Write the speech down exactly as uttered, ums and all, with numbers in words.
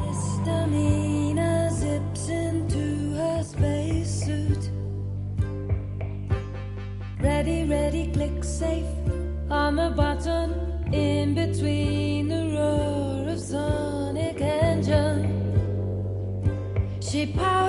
Misdemeanor zips into her spacesuit. Ready, ready, click safe on the button in between the roar of sonic engine. She powers